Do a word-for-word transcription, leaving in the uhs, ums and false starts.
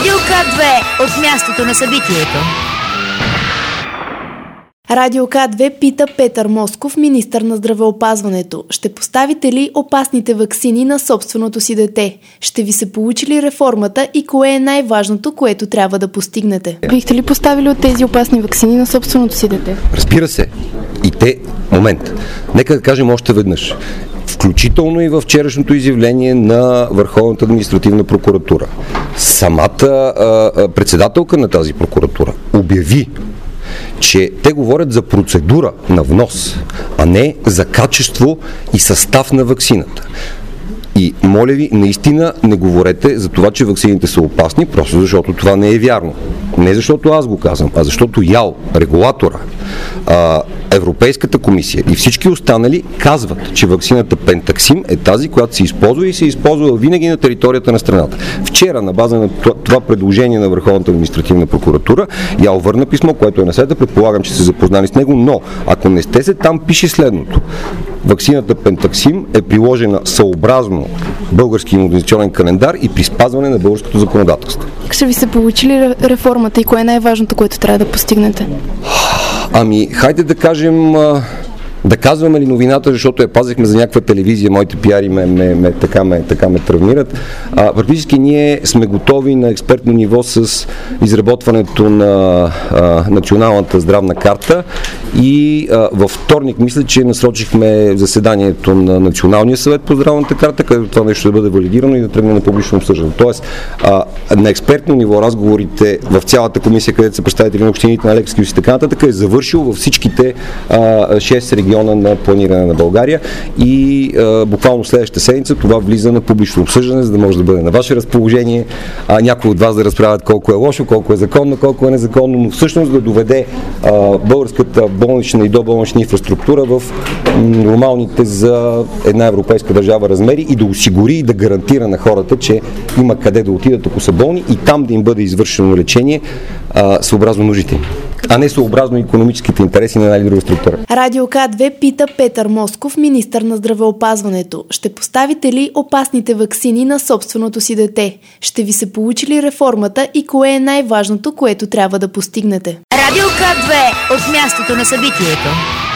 Радио К две от мястото на събитието. Радио К две пита Петър Москов, министър на здравеопазването. Ще поставите ли опасните ваксини на собственото си дете? Ще ви се получи ли реформата и кое е най-важното, което трябва да постигнете? Бихте ли поставили от тези опасни ваксини на собственото си дете? Разбира се. И те, момент, нека да кажем още веднъж. Включително и във вчерашното изявление на Върховната административна прокуратура. Самата а, а, председателка на тази прокуратура обяви, че те говорят за процедура на внос, а не за качество и състав на ваксината. И моля ви, наистина не говорете за това, че ваксините са опасни, просто защото това не е вярно. Не защото аз го казвам, а защото ЯО, регулатора, а, Европейската комисия и всички останали казват, че ваксината Пентаксим е тази, която се използва и се използва винаги на територията на страната. Вчера, на база на това предложение на Върховната административна прокуратура, ЯО върна писмо, което е на сайта, предполагам, че се запознали с него, но ако не сте се, там пише следното. Ваксината Пентаксим е приложена съобразно български имунизационен календар и при спазване на българското законодателство. Ще ви се получи ли реформата и кое е най-важното, което трябва да постигнете? Ами, хайде да кажем, да казваме ли новината, защото я пазихме за някаква телевизия, моите пиари ме, ме, ме, така, ме, така ме травмират. А, практически ние сме готови на експертно ниво с изработването на а, националната здравна карта и а, във вторник мисля, че насрочихме заседанието на Националния съвет по здравната карта, където това нещо да бъде валидирано и да тръгне на публично обсъждане. Тоест, а, на експертно ниво разговорите в цялата комисия, където са представители на общините, на лекарски и така нататък, е завършил във всичките а, шест региона на планиране на България и а, буквално следващата седмица това влиза на публично обсъждане, за да може да бъде на ваше разположение, а някои от вас да разправят колко е лошо, колко е законно, колко е незаконно, но всъщност да доведе а, българската болнична и доболнична инфраструктура в м, нормалните за една европейска държава размери и да осигури и да гарантира на хората, че има къде да отидат, ако са болни и там да им бъде извършено лечение а, съобразно нуждите им, а не съобразно икономическите интереси на една или друга структура. Радио К две пита Петър Москов, министър на здравеопазването. Ще поставите ли опасните ваксини на собственото си дете? Ще ви се получи ли реформата и кое е най-важното, което трябва да постигнете? Радио К две от мястото на събитието.